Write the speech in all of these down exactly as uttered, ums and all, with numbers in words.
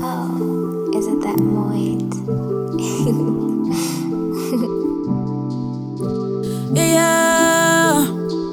Oh, is it that mood? Yeah.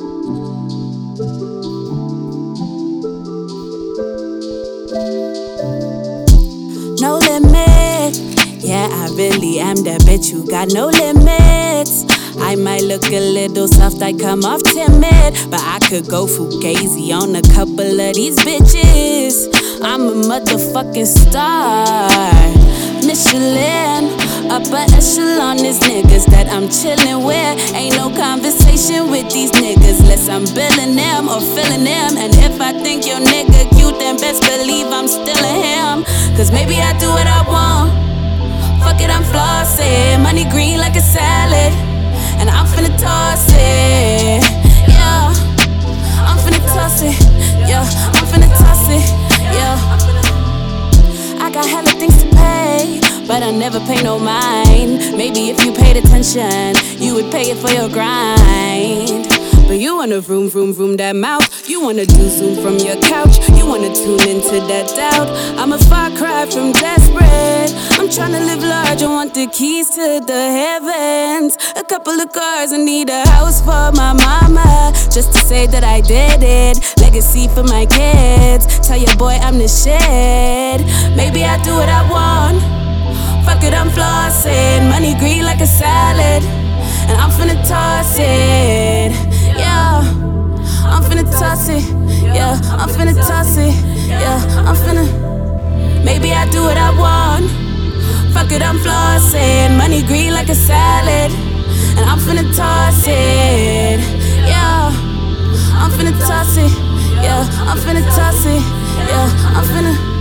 No limit. Yeah, I really am that bitch who got no limits. I might look a little soft, I come off timid, but I could go fugazi on a couple of these bitches. I'm a motherfucking star. Michelin, upper echelon is niggas that I'm chillin' with. Ain't no conversation with these niggas unless I'm billing them or filling them. And if I think your nigga cute, then best believe I'm still a him. Cause maybe I do what I want. Fuck it, I'm flossing. Money green like a salad, and I'm finna toss it. Yeah, I'm finna toss it. Yeah, I'm finna toss it. Yeah, I got hella things to pay, but I never pay no mind. Maybe if you paid attention, you would pay it for your grind. But you wanna vroom, vroom, vroom that mouth. You wanna do zoom from your couch. You wanna tune into that doubt. I'm a far cry from desperate. I'm tryna live large, I want the keys to the heavens. A couple of cars, I need a house for my mama, just to say that I did it. Legacy for my kids. Tell your boy I'm the shit. Maybe I do what I want. Fuck it, I'm flossing. Money green like a salad, and I'm finna toss it. Yeah, I'm finna toss it. Yeah, I'm finna toss it. Yeah, I'm finna. Maybe I do what I want. Fuck it, I'm flossing. Money green like a salad, and I'm finna toss it. Yeah, I'm finna toss it. Yeah, I'm finna toss it. Yeah, I'm finna.